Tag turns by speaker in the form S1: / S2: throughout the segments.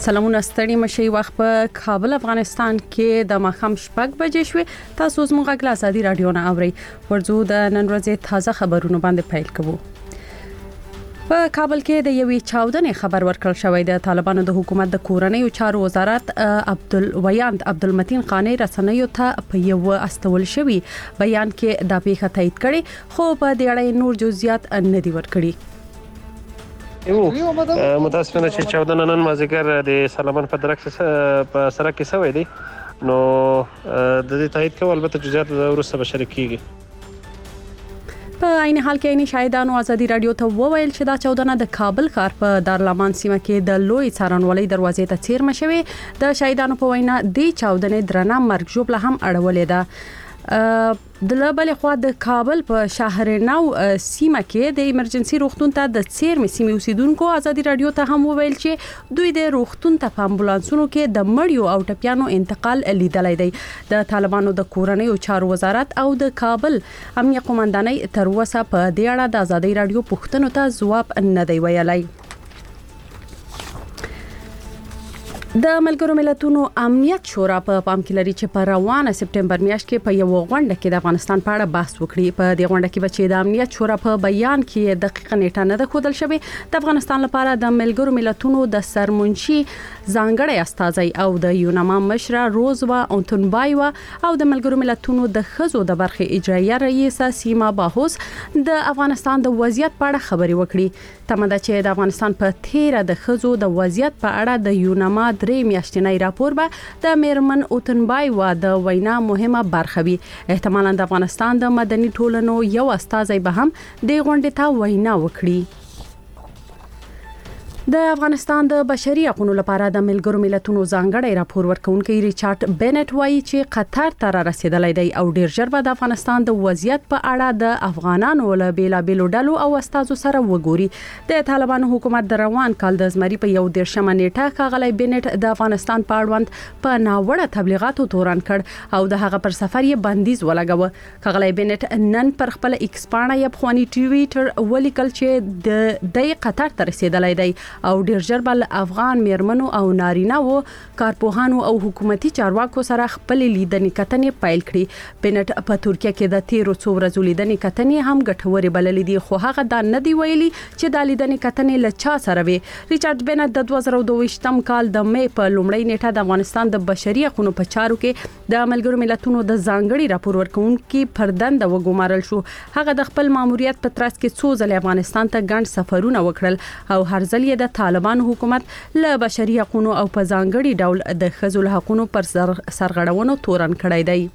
S1: سلامونه ستړي مشي وخت په کابل افغانستان کې د ماښام 6 بجې شوې. تاسو زموږ غږ له ازادي رادیو نه اورئ. ورځو د نن ورځې تازه خبرونه باندې پیل کوو. په کابل کې د یوې چاودنې خبر ورکړل شوی. د طالبانو د حکومت د کورنیو چارو وزارت عبدالمتین قانی رسنیو ته په یو استول شوی بیان کې دا پیښه تایید کړي، خو په دې اړه نور جزئیات نه دي ورکړي.
S2: متاسفانه چې چاودنه نن مازیګر د سلمان په درک په سړک کې شوې دي، نو د دې تایید کول البته جزئیات ورسره بشری کیږي.
S1: په عین حال کې عین شاهدانو ازادي رادیو ته وویل چې دا چاودنه د کابل ښار په دارالامان سیمه کې د لوی څارنوالۍ دروازې ته څیرمه شوې. د شاهدانو په وینا د چاودنې درنه مرګ ژوبله هم اړولې ده. د بل خوا د کابل په شهرنو سیمه کې د ایمرجنسي روغتون ته د څیرمې سیمې اوسیدونکو ازادي رادیو ته هم وویل چې دوی د روغتون ته په امبولانسونو کې د مړیو او ټپيانو انتقال لیدلای دی. د طالبانو د کورنیو چارو وزارت او د کابل امنیه قومندانۍ تر اوسه په دې اړه د ازادي رادیو پوښتنو ته ځواب نه دی ویلای. د ملګرو ملتونو امنیت شورا په پام کې لري چې په روانه سپټمبر میاشت کې په یو غونډه کې د افغانستان په اړه بحث وکړي. په دې غونډه کې چې د امنیت شورا په بیان کې دقیقه نیټه نه ده ښودل شوې. د افغانستان لپاره د ملګرو ملتونو د سرمنشي ځانګړی استازی او د یوناما مشره روزوا اونتونبایوا او د ملګرو ملتونو د خزو د برخې اجرایه رئیس سیما باهوس د افغانستان د وضعیت په اړه خبري وکړي. تمه ده چې د افغانستان په تیره د خزو د وضعیت په اړه د یوناما درې میاشتنی راپور به د میرمن اوتنبایوا د وینا مهمه برخه وي. احتمالاً د افغانستان د مدني ټولنو یو استازی به هم د غونډې ته وینا وکړي. د افغانستان د بشري حقوقو لپاره د ملګرو ملتونو ځانګړی راپور ورکونکي ریچارډ بینټ وایي چې قطر ته رسیدلای دی او ډیر ژر به د افغانستان د وضعیت په اړه د افغانانو له بیلابېلو ډلو او استازو سره وګوري. د طالبانو حکومت د روان کال د زمري په 1 نیټه ښاغلی بینټ د افغانستان په اړوند په ناوړه تبلیغاتو تورن کړ او د هغه پر سفر یې بندیز ولګاوه. ښاغلی بینټ نن پر خپل ایکس پاڼه یې بخوانی ټویټر ولیکل چې د قطر ته رسیدلای دی او ډیر ژر بل افغان میرمنو او نارینه وو کارپوهانو او حکومتي چارواکو سره خپل لیدنې کتنې پیل کړې. بینټ په ترکیه کې د 13 ورځو لیدنې کتنې هم ګټورې بللې دي، خو هغه دا نه دی ویلي چې د لیدنې کتنې له چا سره وي. ریچارډ بینټ د 2022م کال د مې په لومړۍ نیټه د افغانستان د بشري حقوقو په چارو کې د ملګرو ملتونو د ځانګړي راپور ورکونکي پر دنده وګمارل شو. هغه د خپل ماموریت په ترڅ کې څو ځله افغانستان ته ګڼ سفرونه وکړل او هر ځل یې د طالبانو حکومت له بشري حقوقو او په ځانګړي ډول د ښځو حقوقو پر سرغړونو تورن کړی دی.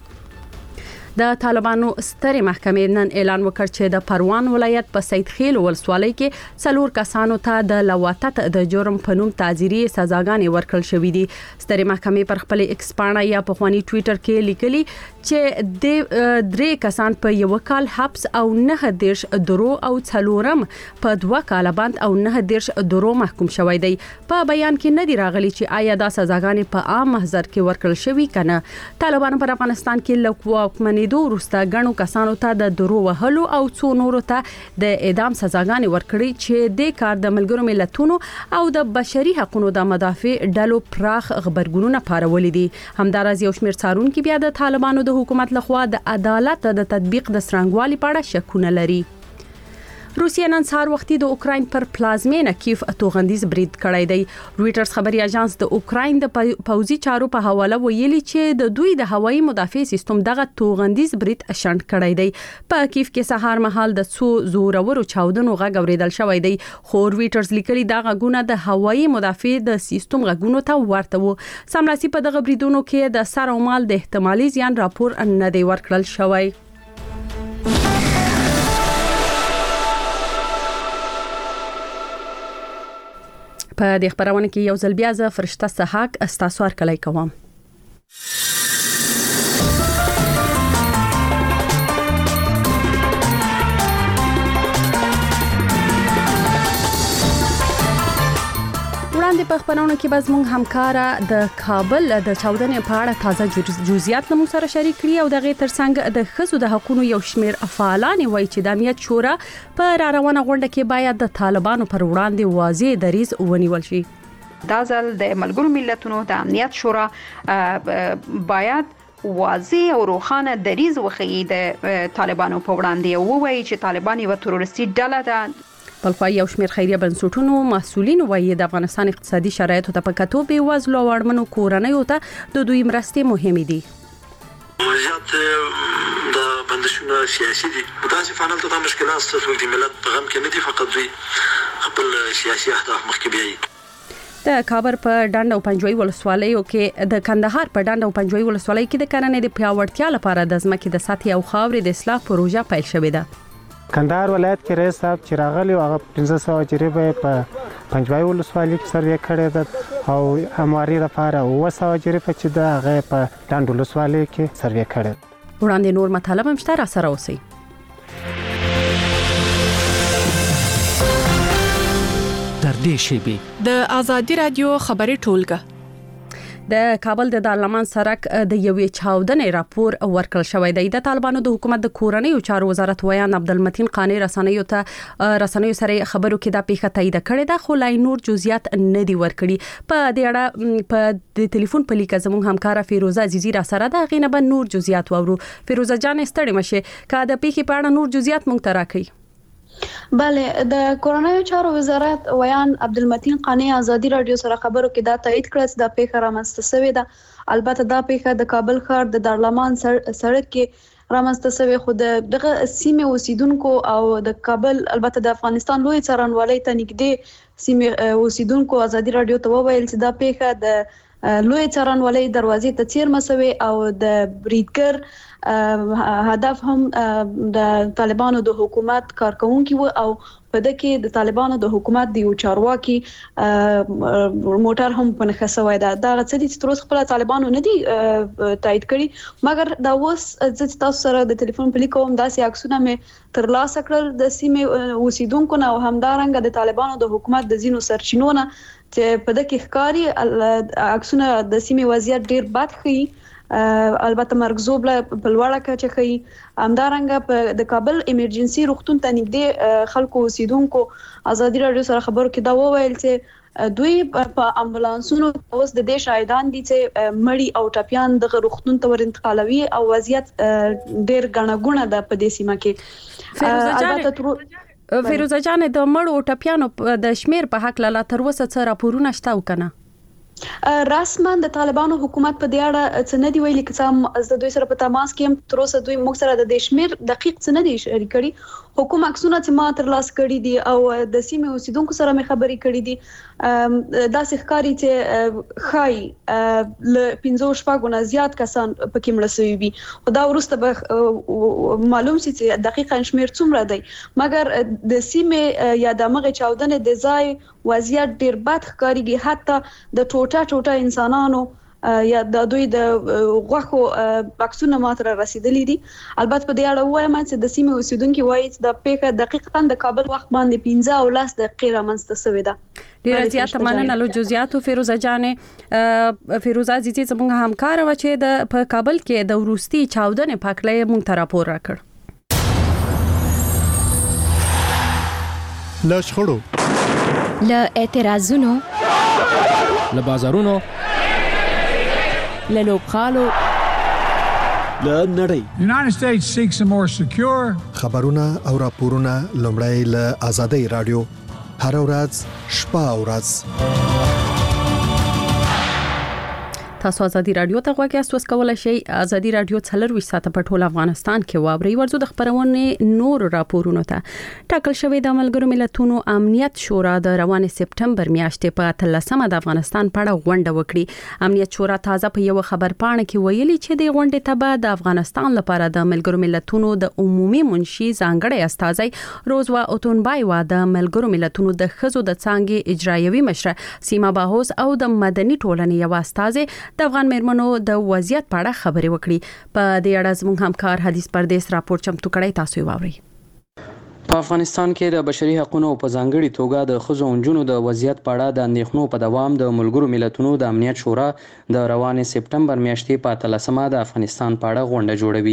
S1: د طالبانو سترې محکمې نن اعلان وکړ چې د پروان ولایت په سید خیل ولسوالۍ کې 4 کسانو ته د لواطت د جرم په نوم تعزیري سزاګانې ورکړل شوې دي. سترې محکمې پر خپل ایکس پاڼه یا په خواني ټویټر کې لیکلي چې د 3 کسان په یو کال حبس او 9 درو او څلورم په 2 کال بند او 9 درو محکوم شوی دی. په بیان کې نه دی راغلی چې آیا دا سزاګانې په عام محضر کې ورکړل شوې کنه. طالبانو پر افغانستان کې لوکومنې وروسته غنو کسانو ته د درو وهلو او څو نورو ته د اعدام سزاګانې ورکړي چې د کار د ملګرو ملتونو او د بشري حقوقو د مدافع ډلو پراخ خبرګونونه پارولې دي. همدارس یو شمېر څارونکو بیا د طالبانو د حکومت لخوا د عدالت د تطبیق د سترنګوالي په اړه شکونه لري. روسیه نن سهار وختي د اوکراین پر پلازمینه کیف توغندیز برید کړی دی. رويټرز خبري اژانس د اوکراین د پوځي چارو په حواله ویلي چې د دوی د هوایي مدافع سیستم دغه توغندیز برید شنډ کړی دی. په کیف کې سهار مهال د څو زورورو چاودنو غږ اوریدل شوی دی، خو رويټرز لیکلي دا غږونه د هوایي مدافع د سیستم غږونو ته ورته وو. سملاسي په دغه بریدونو کې د سر او مال د احتمالي زیان راپور نه دی ورکړل شوی. په دې خبرونه کې یو ځل بیا ز فرشته سحاق استاسو ورکلای کوم. وړاندې په خبرونه کې به زموږ همکاره د کابل د چاودنې په اړه تازه جزئیات نمو سره شریک کړي او دغه ترڅنګ د خزو د حقوقو یو شمېر افعالان وایي چې د امنیت شورا په روانه غونډه کې باید د طالبانو پر وړاندې واضح دریځ ونیول شي.
S3: دا ځل د ملګرو ملتونو د امنیت شورا باید واضح او روښانه دریځ وښيي د طالبانو په وړاندې او ووایي چې طالبان یو تروریستي ډله ده.
S1: بلخوا یو شمېر خیریه بنسټونو مسؤلین وایي د افغانستان اقتصادي شرایطو ته په کتو بې وزلو او اړمنو کورنیو ته د دوی مرستې مهمې دي.
S4: وضعیت د بندشونه سیاسي دي. داسې فعال ته د مشکلات ستاسو د ملت په غم کې نه دي، فقط دوی خپل سیاسي اهداف مخکې بیایي.
S1: د کابل په ډنډ او پنجوي ولسوالیو کې د کندهار په ډنډ او پنجوي ولسوالۍ کې د کرنې د پیاوړتیا لپاره د ځمکې د سطحې او خاورې د اصلاح پروژه پیل شوې ده.
S5: کندهار ولایت کې رئیس صاحب چې راغلی هغه 1500 جریبه په پنجوي ولسوالۍ کې سروې کړې ده او همواري لپاره 900 جریبه چې د هغه په ډنډ ولسوالۍ کې سروې کړې.
S1: وړاندې نور مطالب هم شته، را سره اوسئ.
S6: تر دې شیبې
S7: د آزادي رادیو خبري ټولګه
S1: د کابل د دارالمان سرک د یوې چاودنې راپور ورکړل شوی دی. د طالبانو د حکومت د کورنیو چارو وزارت ویان عبدالمتین قانی رسنیو سره خبرو کې دا پیښه تایید کړې ده، خو لا نور جزئیات نه دي ورکړي. په دې اړه په د ټلیفون په لیکه زموږ همکار فیروزه عزیزی را سره ده، غینه به نور جزئیات وورو. فیروزه جان ستړي مشه کا د پیښې په اړه نور جزئیات مونږ ته راکړي.
S8: بله، د کورنیو چارو وزارت ویان عبدالمتین قانی آزادي رادیو سره خبرو کې دا تایید کړ چې دا پیښه رامنځته شوې ده. البته دا پیښه د کابل ښار د دارالمان سړک کې رامنځته شوې، خو دغه سیمې اوسیدونکو او د کابل البته د افغانستان لوی څارنوالۍ ته نږدې سیمې اوسیدونکو آزادي رادیو ته وویل چې دا پیښه د لوی څارنوالۍ دروازې ته څیرمه شوې او د بریدګر هدف هم د طالبانو د حکومت کارکونکي و او په دغه کې د طالبانو د حکومت د یو چارواکي موټر هم په نښه شوی ده. دا څه دي چې تر اوسه خپل طالبانو نه دي تایید کړي، مګر دا اوس چې تاسو سره د ټلیفون په لیکو هم داسې عکسونه مې ترلاسه کړل د سیمې اوسیدونکو نه او همدارنګه د طالبانو د حکومت د ځینو سرچینو نه چې په دغه کې ښکاری عکسونه د سیمې وضعیت ډیر بد ښيي. البته مرګزوب له په لوړه کچه ښيي. همدارنګه په د کابل ایمرجنسي روغتون ته نږدې خلکو اوسیدونکو آزادي رادیو سره خبرو کې دا وویل چې دوی په امبولانسونو اوس د دې شاهدان دي چې مړی او ټپيان د روغتون ته ور انتقالوي او وضعیت ډیر غنغونه ده په دې سیمه کې.
S1: فیروزه جان د مړو او ټپيانو د شمیر په حق لا تر اوسه څه راپورونه شته وکنه؟
S8: رسما د طالبانو حکومت په دې اړه څه نه دی ویلي، چې د دوی سره په تماس کې هم تر اوسه دوی موږ سره د شمیر دقیق څه نه دی شریک کړي. حکومت عکسونه چې ما ترلاسه کړي دي او د سیمې اوسیدونکو سره مې خبرې کړې دي، دا ښکاري چې خای ل 15 نه زیات کسان پکې مړ شوي وي. دا ورسته به معلوم شي چې دقیقاً شمیر څومره دی، مګر د سیمې یا د مغه چاودنې د ځای وضعیت ډیر بد ښکاري. حتی د ټوټه انسانانو یا د دوی د غوښو عکسونه ماتره رسیدلې دي. البته په دې اړه وایم چې د سیمې اوسیدونکو وایي چې د پیښه دقیقاً د کابل وخت باندې 15 او 10 دقیقې رامنځته شوې ده.
S1: ډیره زیاته مننه له جزئیاتو فیروزه جانې. فیروزه عزیزی زموږ همکار و چې د په کابل کې د وروستي چاودنې په اړه مونږ ته راپور راکړ.
S9: له شخړو،
S10: له اعتراضونو،
S6: له بازارونو،
S7: له لوبغالو،
S9: له نړۍ.
S11: United States seeks a more secure.
S9: خبرونه او راپورونه لومړی له آزادۍ رادیو هر ورځ شپه او ورځ.
S1: تاسو آزادي رادیو ته غواړئ تاسو کولای شئ آزادي رادیو 24 ساعته په ټول افغانستان کې واوري. ورزو د خبرونه نور راپورونو ته ټاکل شوی د ملګرو ملتونو امنیت شورا د روان سپټمبر میاشتې په 13مه د افغانستان په اړه غونډه وکړي. امنیت شورا تازه په یو خبر پاڼه کې ویلي چې د غونډې ته به د افغانستان لپاره د ملګرو ملتونو د عمومي منشي ځانګړی استازی روزوا اوتونبای و د ملګرو ملتونو د خزو د څنګه اجرایوي مشر سیما باهوس او د مدني ټولنې یو استازی د افغان مېرمنو د وضعیت په اړه خبرې وکړي. په دې اړه زموږ همکار حدیث پردیس راپور چمتو کړی، تاسو یې واورئ.
S12: په افغانستان کې د بشري حقوقو په ځانګړي توګه د ښځو او نجونو د وضعیت په اړه د اندېښنو په دوام د ملګرو ملتونو د امنیت شورا د روان سپټمبر میاشتې په 13مه د افغانستان په اړه غونډه جوړوي.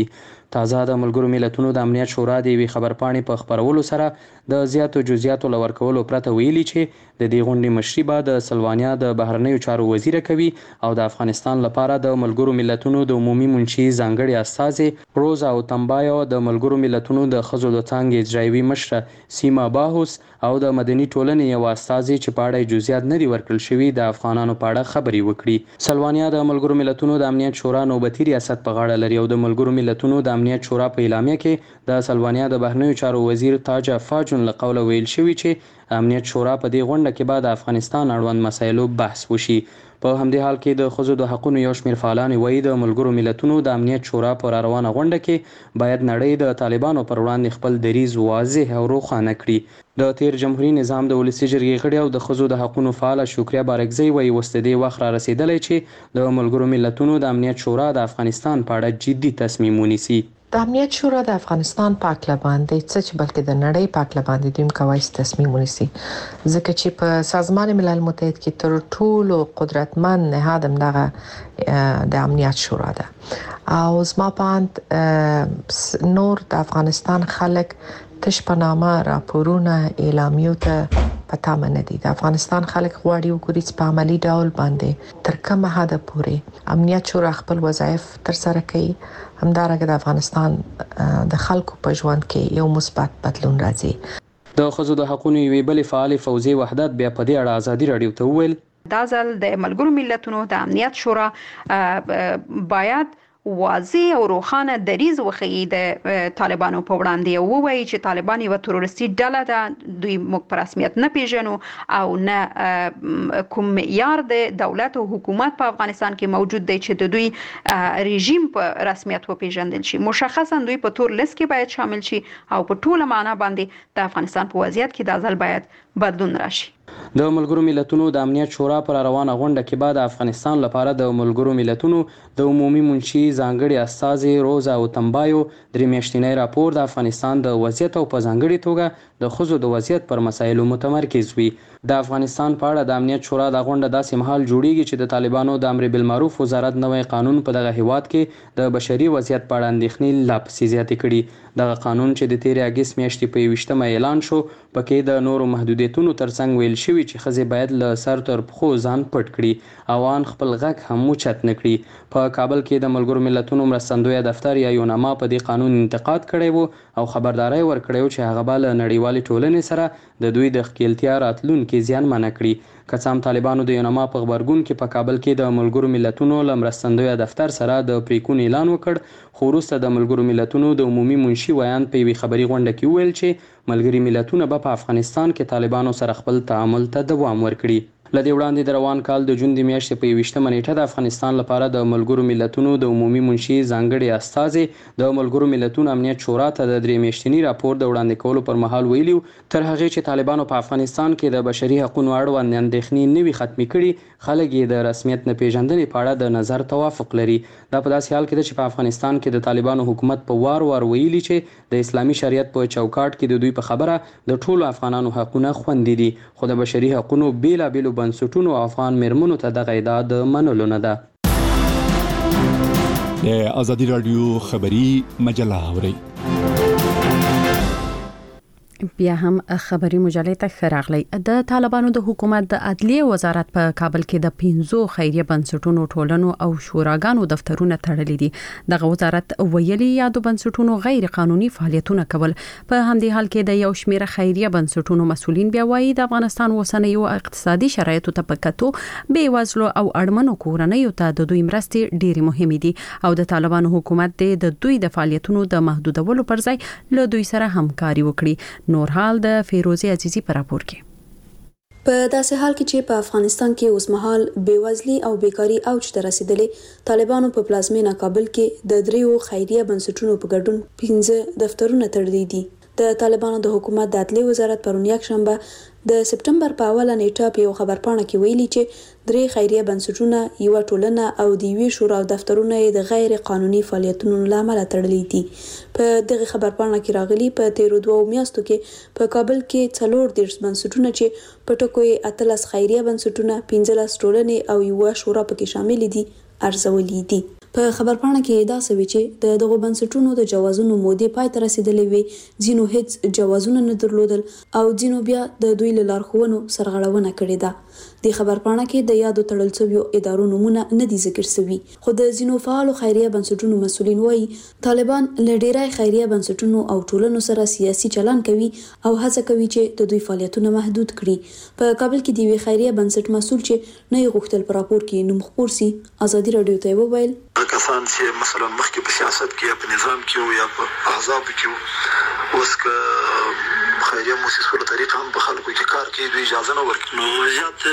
S12: تازه د ملګرو ملتونو د امنیت شورا د یوې خبرپاڼې په خپرولو سره د زیاتو جزئیاتو له ورکولو پرته ویلي چې د دې غونډې مشري به د سلوانیا د بهرنیو چارو وزیره کوي او د افغانستان لپاره د ملګرو ملتونو د عمومي منشي ځانګړي استازي روزا اوتمبایو، د ملګرو ملتونو د ښځو د څانګې اجرایوي مشره سیما باهوس او د مدني ټولنې یو استازي چې په اړه جزئیات نه دي ورکړل شوي د افغانانو په اړه خبرې وکړي. سلوانیا د ملګرو ملتونو د امنیت شورا نوبتي ریاست په غاړه لري او د ملګرو ملتونو د امنیت شورا په اعلامیه کې د سلوانیا د بهرنیو چارو وزیر تاجا فاجون له قوله ویل شوي چې امنیت شورا په دې غونډه کې به د افغانستان اړوند مسایلو بحث وشي. په همدې حال کې د ښځو د حقونو یو شمېر فعالان وایي د ملګرو ملتونو د امنیت شورا په روانه غونډه کې باید نړۍ د طالبانو پر وړاندې خپل دریځ واضح او روښانه کړي. د تیر جمهوریت نظام د ولسي جرګې غړي او د ښځو د حقونو فعاله شکریا بارکزی وایي اوس د دې وخت را رسېدلی چې د ملګرو ملتونو د امنیت شورا د افغانستان په اړه جدي تصمیم ونیسي.
S10: د امنیت شورا د افغانستان په اړه باندې څه بلکې د نړۍ په اړه باندې دوی کوي تصمیم ونیسي ځکه چې په سازمان ملل متحد کې تر ټولو قدرتمن نهاد دغه د امنیت شورا ده او زما پاند نور د افغانستان خلک تش په نامه راپورونه اعلامیو ته پتا منه دي. د افغانستان خلک غواړي وګوري چې په عملی ډول باندې تر کومه حد پورې امنیت شورا خپل وظایف تر سره کوي، همدارنګه د افغانستان د خلکو په ژوند کې یو مثبت بدلون راځي.
S12: د ښځو د حقونو یوې بلې فعالې فوزي وحدت بیا په دې اړه ازادي راډیو ته وویل
S3: دا ځل د ملګرو ملتونو د امنیت شورا باید واضح او روښانه دریځ وښيي د طالبانو په وړاندې او وایي چې طالبان یو تروریستي ډله ده، دوی موږ په رسمیت نه پیژنو او نه کوم معیار د دولت او حکومت په افغانستان کې موجود دی چې د دوی رژیم په رسمیت وپیژندل شي. مشخصا دوی په تور لیست کې باید شامل شي او په ټوله معنا باندې د افغانستان په وضعیت کې د ځل باید بدلون راشي.
S12: د ملګرو ملتونو د امنیت شورا پر روانه غونډه کې بعد افغانستان لپاره د ملګرو ملتونو د عمومي منشي ځانګړي استازي روزا اوتمبایو درې میاشتنی راپور د افغانستان د وضعیت او په ځانګړي توګه د ښځو د وضعیت پر مسایلو متمرکز وي. د افغانستان په اړه د امنیت شورا د غونډه داسې مهال جوړیږي چې د طالبانو د امر بالمعروف وزارت نوی قانون په دغه هیواد کې د بشري وضعیت په اړه اندېښنې لا پسې زیاتې کړي. دغه قانون چې د تیر اگست میاشتې په 21 اعلان شو پکې د نورو محدودیتونو ترڅنګ ویل شوی چې ښځې باید له سر تر پښو ځان پټ کړي او ان خپل غږ هم اوچت نه کړي. په کابل کې د ملګرو ملتونو مرستندوی دفتر یا یوناما په دې قانون انتقاد کړی و او خبرداري ورکړی و چې هغه به له نړیوالې ټولنې سره د دوی د ښکیلتیا راتلونکي زیانمنه کړي. که څه هم طالبانو د یوناما په غبرګون کې په کابل کې د ملګرو ملتونو له مرستندوی دفتر سره د پریکون اعلان وکړ، خو وروسته د ملګرو ملتونو د عمومي منشي ویان په یوې خبري غونډه کې وویل چې ملګري ملتونه به په افغانستان کې طالبانو سره خپل تعامل ته دوام ورکړي. لدې وړاندې د روان کال د جون د میاشتې په 21 نیټه د افغانستان لپاره د ملګرو ملتونو د عمومي منشي ځانګړي استازي د ملګرو ملتونو امنیت شورا ته د 3 میاشتنی راپور د وړاندې کولو پر مهال ویلي تر هغه چې طالبانو په افغانستان کې د بشري حقوقو اړوند اندېښنې نوي ختمي کړي، خلک یې د رسمیت نه پیژندنې په اړه د نظر توافق لري. دا په داسې حال کې ده چې په افغانستان کې د طالبانو حکومت په وار ویلي چې د اسلامي شریعت په چوکاټ کې د دوی په خبره د ټولو افغانانو حقونه خوندي دي، خو د بشري حقوقو بیلابېلو بنسټونو افغان میرمنو ته دغه ادعا د منلو نه ده.
S13: د ازادي رادیو خبری مجله اوري
S1: بیا هم خبري مجلې ته خراغلی. د طالبانو د حکومت د عدلیه وزارت په کابل کې د 15 خیریه بنسټونو ټولنو او شوراګانو دفترونه تړلي دي. دغه وزارت ویلي یادو بنسټونو غیر قانوني فعالیتونه کول. په همدې حال کې د یو شمېر خیریه بنسټونو مسؤلین بیا وایي د افغانستان اوسنیو اقتصادي شرایطو ته پکاتو بې وزلو او اړمنو کورنیو ته د دوی مرستې ډېرې مهمې دي او د طالبانو حکومت د دوی د فعالیتونو د محدودولو پر ځای له دوی سره همکاري وکړي. نور حال د فیروزی عزیزی پر راپور کې.
S14: په داسې حال کې چې په افغانستان کې اوس مهال بیوزلي او بیکاری اوج ته رسیدلې، طالبانو په پلازمینه کابل کې د 3 خیریه بنسټونو په ګډون 15 دفترونه تړلي دي. د طالبانو د حکومت د عدلیه وزارت پرون یکشنبه د سپټمبر په اوله نیټه په یو خبرپاڼه کې ویلي چې 3 خیریه بنسټونه، یو ټولنه او د یوې شورا دفترونه د غیر قانوني فعالیتونو لامل تړلي دي. په دغه خبرپاڼه کې راغلي په 13 میاشتو کې په کابل کې 14 بنسټونه چې په ټکو 18 خیریه بنسټونه، 15 ټولنې او یو شورا پکې شامل دي ارزولي دي. په خبرپاڼه کې دا سوي چې دغه بنسټونو د جوازونو مودې پای ته رسیدلې وي، ځینو هیڅ جوازونه نه درلودل او ځینو بیا د دوی له لارښوونو سرغړونه کړې ده. د خبرپاڼه کې د یادو تړل شویو ادارو نمونه نه دي ذکر شوي، خو د ځینو فعالو خیریه بنسټونو مسؤلین وایي طالبان له ډیری خیریه بنسټونو او ټولنو سره سیاسي چلن کوي او هڅه کوي چې د دوی فعالیتونه محدود کړي. په کابل کې د یوې خیریه بنسټ مسؤل چې نه یې غوښتل په راپور کې نوم خپور سي، ازادي رادیو ته وویل
S4: کسان چې مثلا مخکې په سیاست کې یا په نظام کې یا په احزاب کې اوس که خیریه مؤسسو له طریقه هم په خلکو کې کار کوي، دوی اجازه نه ورکوي. نو زیات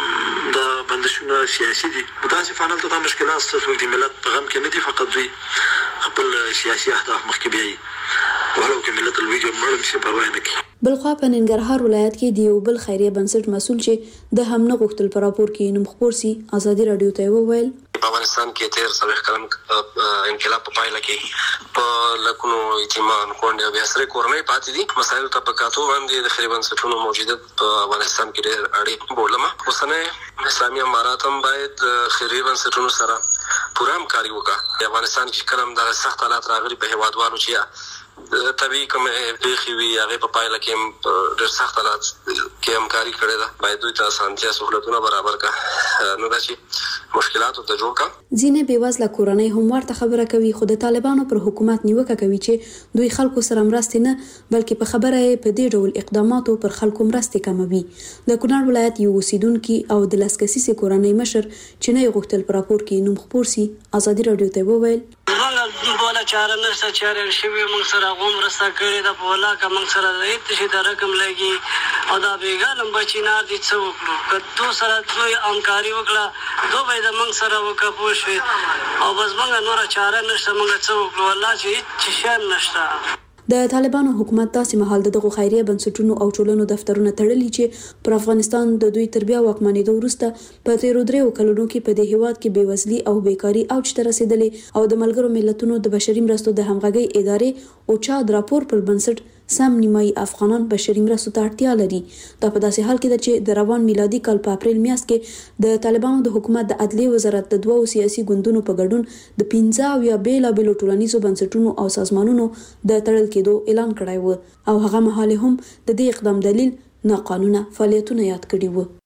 S4: د بندشونه سیاسي دي، داسې فعال ته مشکلات ستاسو د ملت په غم کې نه دي، فقط دوی خپل سیاسي اهداف مخکې بیایي ولو کې ملت الویډیو مړ شي پروا نه کوي.
S14: بلخوا په ننګرهار ولایت کې د یو بل خیریه بنسټ مسؤل چې د هم نه غوښتل په راپور کې نوم خپور سي، ازادي رادیو ته وویل
S15: په افغانستان کې تیر سوي کلم انقلاب په پایله کې په لکونو ایتمان کونډې او بیا سره کورنۍ پاتې دي. مسایل ته په کاتو باندې د خیریه بنسټونو موجودیت په افغانستان کې ډېر اړین بولم. اوسنۍ اسلامي امارات هم باید خیریه بنسټونو سره پوره همکاري وکړي. د افغانستان کې کلم د سخت حالات راغلي په هیوادوالو چې طبیعي کوم پیښې وي هغه په پایله کې ډېر سخت حالات کې همکاري کړې ده، باید دوی ته اسانتیا سہولتونه برابر کړي، نه دا چې مشکلاتو ته جوړ کړي.
S14: ځینې بېوزله کورنۍ هم ورته خبره کوي، خو د طالبانو پر حکومت نیوکه کوي چې دوی خلکو سره مرستې نه بلکې په خبره یې په دې ډول اقداماتو پر خلکو مرستې کموي. د کونړ ولایت یو اوسیدونکي او د لس کسیزې کورنۍ مشر چې نه یې غوښتل په راپور کې نوم خپور سي، ازادي رادیو ته وویل
S16: بوله چاره نشته، چاره شوی موږ سره غوم رسا کړی د په ولاکه موږ سره د هیڅ د رقم لګي او دا بیګانم بچینار دي څو وکړو که دو سره دوی همکاري وکړه دو به د موږ سره وکړه پوه شوې او بس موږ نوره چاره نشته، موږ څه وکړو والله چې هیڅ شی نشته.
S14: د طالبانو حکومت داسې مهال دغه خیریه بنسټونو او ټولنو دفترونه تړلي چې پر افغانستان د دوی تر بیا واکمنېدو وروسته په تیرو 3 کلونو کې په دې هیواد کې بېوزلي او بیکاري اوج ته رسیدلې او د ملګرو ملتونو د بشري مرستو د همغږۍ ادارې اوچا د راپور پر بنسټ سم نیمایي افغانان بشري مرستو ته اړتیا لري. دا په داسې حال کې ده چې د روان میلادي کال په اپریل میاشت کې د طالبانو د حکومت د عدلیې وزارت د 2 سیاسي ګوندونو په ګډون د 15 یا بیلابېلو ټولنیزو بنسټونو او سازمانونو د تړل کېدو اعلان کړی و او هغه مهال هم د دې اقدام دلیل ناقانونه فعالیتونه یاد کړي وو.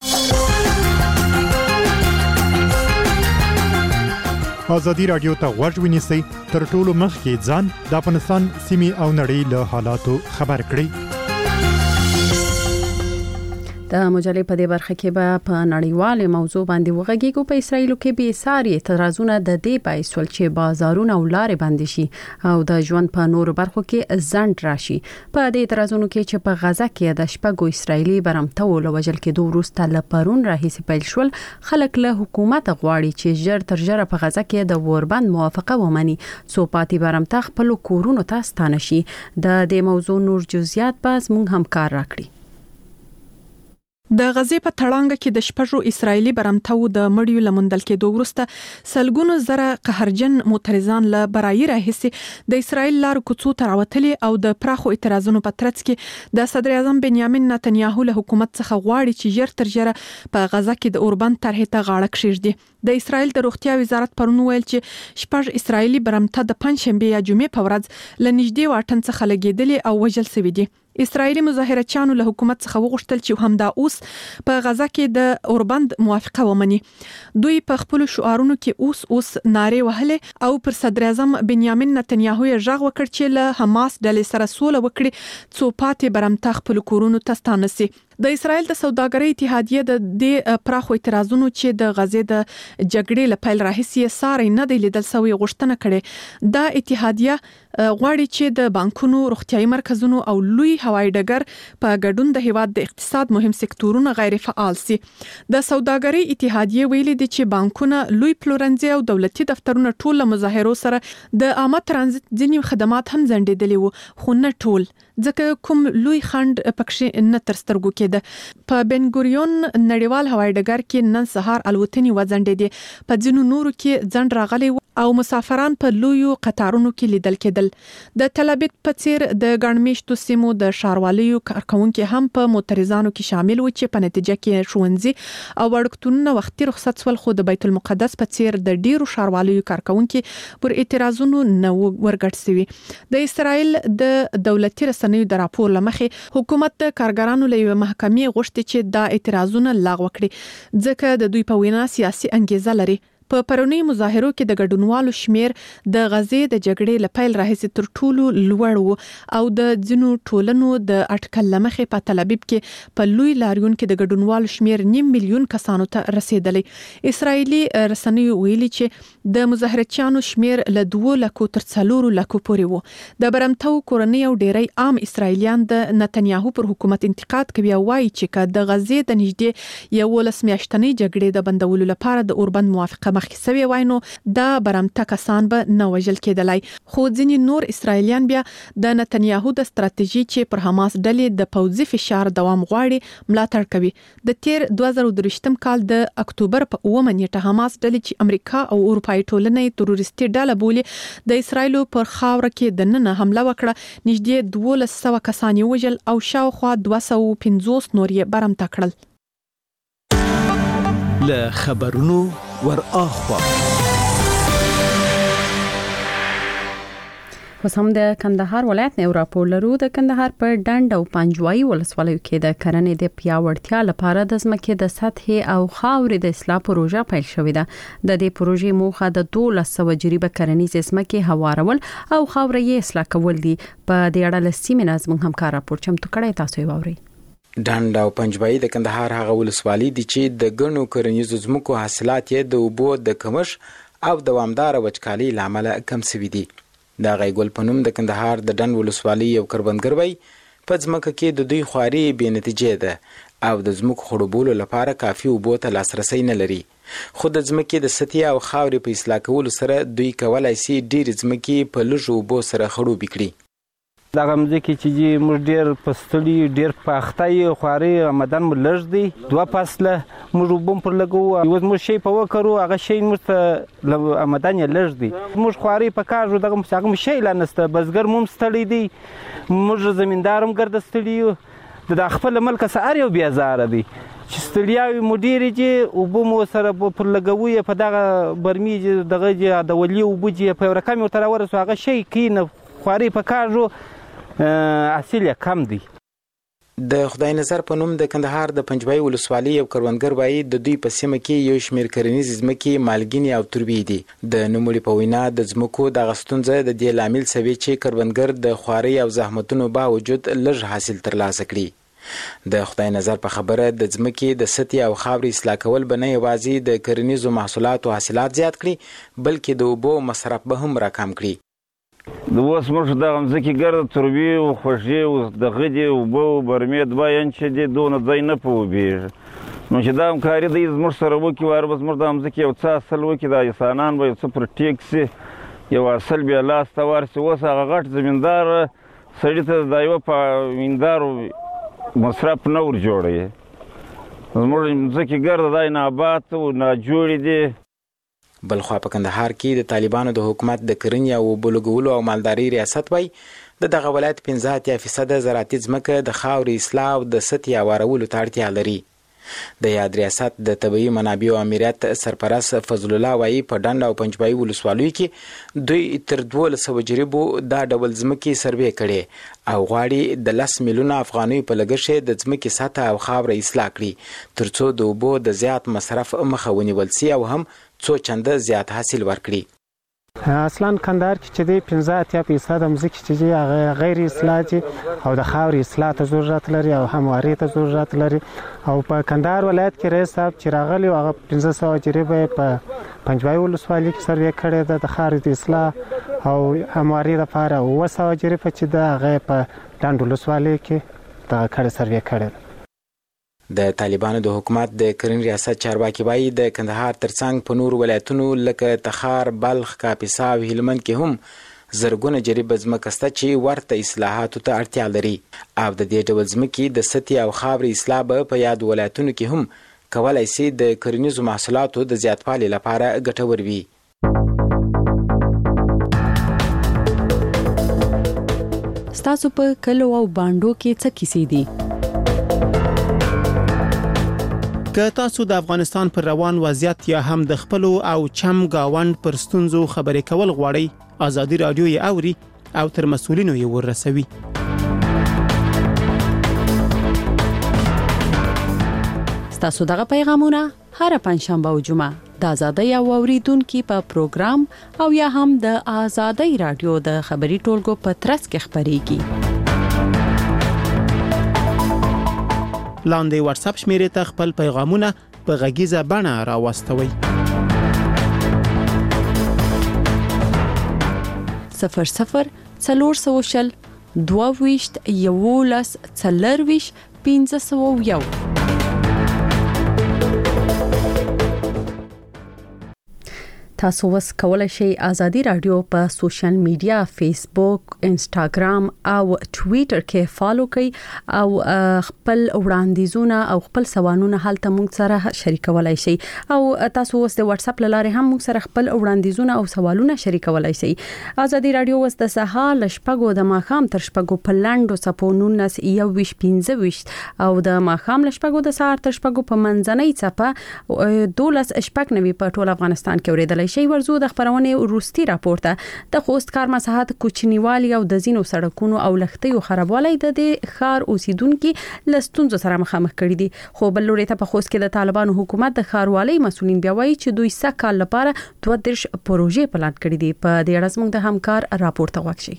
S17: ازادي رادیو ته غوږ ونیسئ، تر ټولو مخکې ځان د افغانستان سیمې او نړۍ له حالاتو خبر کړئ.
S1: د مجلې په دې برخه کې به په نړیواله موضوع باندې وغږیږو. په اسرایل کې به ساري اعتراضونه د دې باعث ول چې بازارونه او لارې بند شي او د ژوند په نورو برخو کې ځنډ راشي. په دې اعتراضونو کې چې په غزا کې د شپږو اسرایلی برمتو له وجل کېدو وروسته لپرون راهیسې پیل شول، خلک له حکومت غواړي چې ژر تر ژره په غزا کې د وربند موافقه ومني څو پاتې برمته خپل کورونو ته ستانه شي. د دې موضوع نور جزئیات به زموږ همکار راکړي.
S7: د غزې په تړانګه کې د شپږو اسرایلی برمتو د مړیو لمندل کېدو وروسته سلګونو زره قهرجن معترضان له برایي راهیسې د اسرایل لار کوڅو ته راوتلي او د پراخو اعتراضونو په ترڅ کې د صدر اعظم بنیامین نتنیاهو له حکومت څخه غواړي چې ژر تر ژره په غزا کې د اوربند طرحې ته غاړه کښیږدي. د اسرایل د روغتیا وزارت پرون ویل چې شپږ اسرایلی برمته د پنځشنبه یا جمعې په ورځ له نږدې واټن څخه لګیدلي او وژل شوي دي. اسرایلی مظاهرچیانو له حکومت څخه وغوښتل چې همدا اوس په غزا کې د اوربند موافقه ومني. دوی په خپل شعارونو کې اوس نارې وهلې او پر صدر اعظم بنیامین نتنیاهو یې غږ وکړ چې له حماس ډلې سره سوله وکړي څو پاتې برمته خپل کورونو ته ستانه شي. د اسرایل د سوداګرۍ اتحادیه د دې پراخو اعتراضونو چې د غزې د جګړې له پیل راهیسې ساري نه دی لیدل سوی غوښتنه کړې. دا اتحادیه غواړي چې د بانکونو، روغتيایي مرکزونو او لوی هوایي ډګر په ګډون د هیواد د اقتصاد مهم سکتورونه غیر فعال سي. د سوداګرۍ اتحادیه ویلي دي چې بانکونه، لوی پلورنځي او دولتي دفترونه ټول له مظاهرو سره د عامه ترانزیت ځینې خدمات هم ځنډېدلي وو، خو نه ټول، ځکه کوم لوی خند پکښې نه تر سترګو کېده. په بنګوریون نړیوال هوایي ډګر کې نن سهار الوتنې وځنډېدې، په ځینو نورو کې ځنډ راغلی او مسافران په لویو قطارونو کې لیدل کېدل. د تل ابیب په څیر د ګڼمیشتو سیمو د ښاروالۍ کارکونکو هم په موټریزانو کې شامل و چې په نتیجه کې ښوونځي او وړکتونونه وختي رخصت شول، خو د بیت المقدس په څیر د ډیرو ښاروالۍ کارکونکو پر اعتراضونو نه ورګډ شوي. د اسرائیل د دولتي رسنیو د راپور لمخې حکومت د کارګرانو له محکمې غوښتي چې دا اعتراضونه لغوه کړي ځکه د دوی په وینا سیاسي انګیزه لري. په پرونی مظاهرو کې د ګډونوالو شمیر د غزې د جګړې لپاره راهیسې تر ټولو لوړ و او د ځینو ټولنو د اټکل لمخې په تل ابیب کې په لوی لاریون کې د ګډونوالو شمیر 9 میلیون کسانو ته رسیدلی. اسرایلی رسنیو ویلي چې د مظاهرچیانو شمیر له 2 لکو تر 4 لکو پورې و. د برمتو کورنۍ او ډیری عام اسرایلیان د نتنیاهو پر حکومت انتقاد کوي او وایي چې د غزې د نږدې 11 میاشتنۍ جګړې د بندولو لپاره د اوربند موافقه مخکې سوی وای نو دا برمته کسان به نه وژل کېدلای. خو ځینې نور اسرایلیان بیا د نتنیاهو د ستراتیژي چې پر حماس ډلې د پوځي فشار دوام غواړي ملاتړ کوي. د تیر 2023 کال د اکتوبر په 9 نیټه حماس ډلې چې امریکا او اروپאי ټولنې تروریستي ډله بولي د اسرایل پر خاور کې د نن حمله وکړه. نږدې 1200 کسان وژل او شاوخوا 250 نور یې برمته کړل.
S6: له خبرونو ور اخوا
S1: اوس هم د کندهار ولایت نه راپور لرو. د کندهار په ډنډ او پنجوایي ولسوالیو کې د کرنې د پیاوړتیا لپاره د ځمکې د سطحې او خاورې د اصلاح پروژه پیل شوې ده. د دې پروژې موخه د 1200 جریبه کرنیزې ځمکې هوارول او خاورې اصلاح کول دي. په دې اړه لسیمه نظم همکار راپور چمتو کړی، تاسو یې واورئ.
S18: ډنډ او پنجوایي د کندهار هغه ولسوالۍ دي چې د ګڼو کرنیزو ځمکو حاصلات یې د اوبو د کمښت او دوامداره وچکالۍ له امله کم شوي دي. د غیګل په نوم د کندهار د ډنډ ولسوالۍ یو کروندګر وایي په ځمکه کې د دوی خواري بې نتیجې ده او د ځمکو خړوبولو لپاره کافي اوبو ته لاسرسی نه لري. خو د ځمکې د سطحې او خاورې په اصلاح کولو سره دوی کولای شي ډېرې ځمکې په لږو اوبو سره خړوبې کړي.
S19: دا غمځکه چې موږ ډیر پستړي ډیر پاختای خواري آمدن مو لږ دی. 2 فصله موږ وبم پر لګو یو موږ شي په وکړو هغه شي موږ آمدن لږ دی. موږ خواري په کارو دغه هغه شي لانسته بزګر موږ ستړي دی. موږ زمیندارم ګرځ ستړي د خپل ملک سره یو بیازار دی چې ستړیاوي مدیر چې وبو مو سره پر لګوي په دغه برمی دغه د ولي وبجی په رقم تر ورسو هغه شي کینه خواري په کارو حاصل کم دی.
S18: د خدای نظر په نوم د کندهار د پنجوایي ولسوالۍ یو کروندګر وایي د دوی په سیمه کې یو شمېر کرنیزې ځمکې مالګینې او توربې دي. د نوموړي په وینا د ځمکو دغه ستونزه د دې لامل شوی چې کروندګر د خوارۍ او زحمتونو باوجود لږ حاصل ترلاسه کړي. د خدای نظر په خبره د ځمکې د سطحې او خاورې اصلاح کول به نه یوازې د کرنیزو محصولاتو حاصلات زیات کړي بلکې د اوبو مصرف به هم راکم کړي.
S19: د اوس موږ د غمځکې ګرد تربیې او خوږې او د غدې اوبه او برمې 2 انچه دي دونه ځای نه پوهېږي. نو چې دا همکاري دی زموږ سره وکړي وار به زموږ د غمځکې یو څه اصل وکړي دا انسانان به یو څه پر ټیک شي یو اصل بیا لاس ته ورسي. اوس هغه غټ زمیندار سړي ته دا یوه په ویندارو مصرف نه ور جوړوي. زموږ ځمکې ګرد دا نابات او ناجوړې دي.
S18: بلخوا په کندهار کې د طالبانو د حکومت د کرنې او اوبو لګولو او مالدارۍ ریاست وایي د دغه ولایت 15% زراعتي ځمکه د خاورې اصلاح او د سطحې هوارولو ته اړتیا لري. د یاد ریاست د طبیعي منابعو امریت سرپرست فضل الله وایي په ډنډ او پنجوایي ولسوالیو کې دوی تر 1200 جریبو دا ډول ځمکې سروې کړي او غواړي د 10 میلیونه افغانیو په لګښت د ځمکې سطح او خاوره اصلاح کړي ترڅو د اوبو د زیات مصرف مخه ونیول شي او هم څو چنده زیات حاصل ورکړي.
S5: اصلا کندهار کې چې دی 15% ځمکې چې دی هغه غیر اصلاح دي او د خاورې اصلاح ته ضرورت لري او همواري ته ضرورت لري. او په کندهار ولایت کې رئیس صاحب چې راغلی هغه 1500 جریبه په پنجوایي ولسوالۍ کې سروې کړې ده د خاورې د اصلاح او همواري لپاره 900 جریبه چې ده هغه په ډنډ ولسوالۍ کې دغه کړې سروې کړې ده.
S18: د طالبانو د حکومت د کرنې ریاست چارواکي وایي د کندهار ترڅنګ په نور ولایتونو لکه تخار، بلخ، کاپیسا او هلمند کې هم زرګونه جریبه ځمکه شته چې ورته اصلاحاتو ته اړتیا لري او د دې ډول ځمکې د سطحې او خاورې اصلاح به په یاد ولایتونو کې هم کولای شي د کرنیزو محصولاتو د زیاتوالي لپاره ګټور وي.
S1: ستاسو په کلو او باندو کې څه کیسې دي؟
S20: که تاسو د افغانستان پر روان وضعیت یا هم د خپل او چم گاوند پر ستونزو خبرې کول غواړئ، آزادي رادیو یې اوري او تر مسؤلینو یې ورسوي.
S1: ستاسو دغه پیغامونه هر پنځشنبه او جمعه د آزادۍ او اوریدونکو په پروګرام او یا هم د آزادۍ رادیو د خبري ټولګو په ترڅ کې خبريږي.
S20: لاندې واتس اپ شمیرې ته خپل پیغامونه په غږیزه بڼه راوستوئ.
S1: 00 400 22 11 40 501. تاسو وس کولای شئ آزادي رادیو په سوشل میډیا فیسبوک، انسټاګرام او ټوئیټر کې فالو کړئ او خپل وړاندیزونه او خپل سوالونه هلته موږ سره شریکولای شئ او تاسو وس د واتس اپ لاره هم موږ سره خپل وړاندیزونه او سوالونه شریکولای شئ. آزادي رادیو وس د سهار لشپګو د ماخام تر شپګو په لاندو سپونونه 15 او د ماخام لشپګو د سهار تر شپګو په منځنۍ چپه 12 شپګ نوي په ټول افغانستان کې اوریدل شي. ورزو د خبرونه وروستي راپورته د خوست کار مساحت کوچنیوالي او د زینو سړکونو او لختیو خرابوالي د ښار اوسیدونکو لستونزو سره مخامخ کړي دي. خو بل لوري ته په خوست کې د طالبانو حکومت د ښاروالۍ مسولین بیا وایي چې دوی سکهال لپاره 32 پروژې پلان کړي دي. په دې اړه زموږ د همکار راپورته وکړي.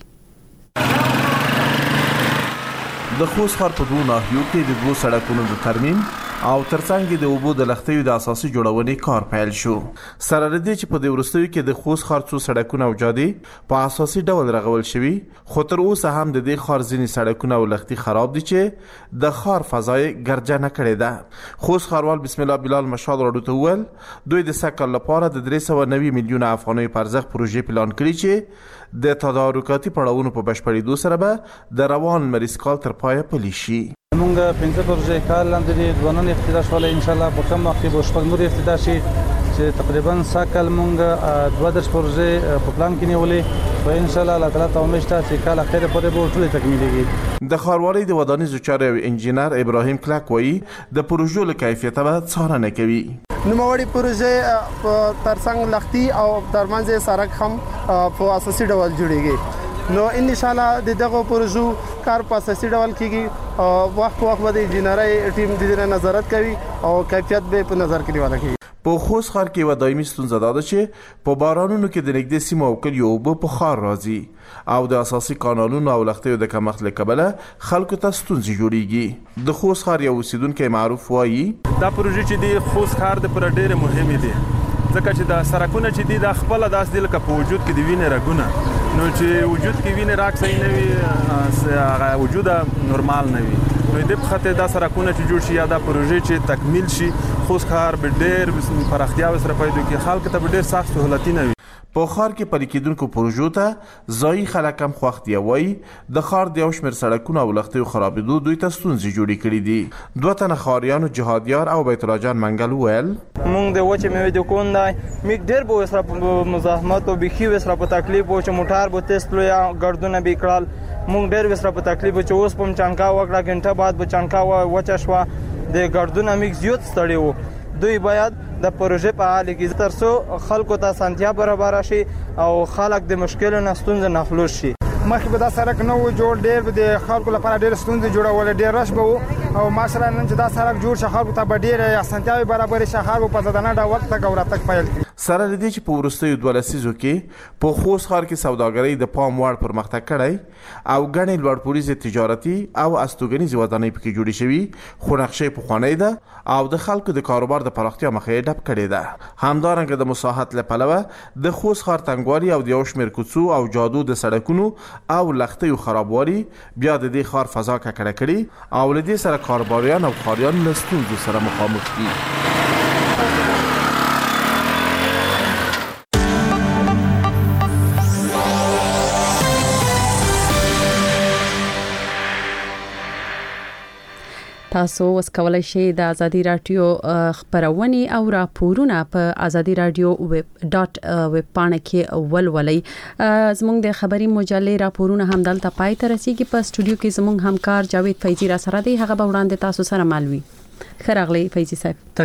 S21: د خوست ښار په دوه ناحیو کې د دوه سړکونو د ترمیم او ترڅنګ د اوبو د لختیو د اساسي جوړونې کار پیل شو. سره لدې چې په دې وروستیو کې د خوست ښار څو سړکونه او جادې په اساسي ډول رغول شوي، خو تر اوسه هم د دې ښار ځینې سړکونه او لختي خراب دي چې د ښار فضای ګرجنه کړې ده. خوست ښاروال بسم الله بلال مشال راډیو ته وویل دوی د سکهال لپاره د 390 میلیونه افغانۍ په ارزښت پروژې پلان کړي چې د تدارکاتي پړاوونو په بشپړېدو سره به د روان مریض کال تر پایه پلي شي.
S22: مونږ 15 پروژې کار لاندې دي، دوانه افتتاح شول ان شاء الله په کوم وخت به شپږ نور افتتاح شي چې تقریبا سکهال مونږ 12 پروژې په پلان کې نیولې و ان شاء الله الله تعالی ته امید شته چې کال اخر پورې به ټول تکمیلېږي.
S21: د ښاروالۍ د ودانیزو چارو انجینر ابراهیم کلک وایي د پروژو له کیفیت به څارنه کوي.
S23: نوموړي پروژې په ترڅنګ لختي او ترمنځ سړک هم په اساسي ډول جوړیږي. نو ان شاء الله دغه پروژو کار په اساسي ډول کیږي او وخت به د انجینرۍ ټیم د دې نظارت کوي او کیفیت به په نظر کې نیول کیږي.
S21: په خوست ښار کې و دایمي ستونزه ده چې په بارانونو کې د نږدې سیمو او کلیو اوبه په ښار راځي او د اساسي قانونونو او لختیو د کمښت له کبله خلکو ته ستونزې جوړیږي. د خوست ښار یو اوسیدونکی معروف وایي
S24: دا پروژې چې دی خوست ښار د پر ډېر مهمه دي ځکه چې د سړکونه چې دی د خپل داس دی لکه په وجود کې دی وینې رګونه، نو چې وجود کې وینې راک صحیح نه وي هغه وجود نورمال نه وي، نو د په خاطر دا سړکونه چې جوړ شي یا دا پروژې چې تکمیل شي خوست ښار به ډېر پراختیا سره پیدا کوي، خلک ته به ډېر سخت سہولتونه وي.
S21: په ښار کې پلي کېدونکو پروژو ته ځایي خلک هم خوښ دي. وایي د ښار د یو شمېر سړکونو او لختیو خرابېدو دوی ته ستونزې جوړې کړي دي. 2 تنه ښاریانو جهادیار او بیت الله جان منګل وویل
S22: مونږ د وچې میوې دکان دی میک ډېر به سره په مزاحمت او بخي سره په تکلیف او چې موټر به تست لوي ګردونه به کړل، مونږ ډېر سره په تکلیف چې اوس په چانکا وکړه غنټه بعد به چانکا وچه شو د ګردونه میک زیات ستړي وو. دوی باید د پروژې په حال کې ترڅو خلکو ته سنتیا برابر شي او خلک د مشکلونو نه ستونزې نه خلاص شي.
S23: مخکې به دا سړک نه و جوړ، ډېر د خلکو لپاره ډېر ستونزې جوړول، ډېر رش به و او ماشاءالله نن چې دا سړک جوړ شي خلکو ته به ډېر اسانتیاوې برابر شي، ښار به په ځانګړي ډول تګ او راتګ پیل کړي.
S21: سره لدې چې په وروستیو 2 لسیزو کې په خوست ښار کې سوداګرۍ د پام وړ پرمختګ کړی او ګڼې لوړ پوړیزې تجارتي او استوګنیزې ودانۍ پکې جوړې شوي، خو نقشې پخوانۍ ده او د خلکو د کاروبار د پراختیا مخه یې ډب کړې ده. همدارنګه د مساحت له پلوه د خوست ښار تنګوالي او د یو شمېر کوڅو او جادو د سړکونو او لختیو خرابوالي بیا د دې ښار فضا ککړه کړي او له دې سره کاروباریان او ښاریان له ستونزو سره مخامخ دي.
S1: تاسو اوس کولای شئ د ازادي رادیو خبرونه او راپورونه په azadiradio.web پاڼه کې ولولئ. زموږ د خبري مجلې راپورونه هم دلته پای ته رسیدي. په استودیو کې زموږ همکار جاوید فیضی را سره دی. هغه به وړاندې تاسو سره مالوي. خراغلی فیضی صاحب.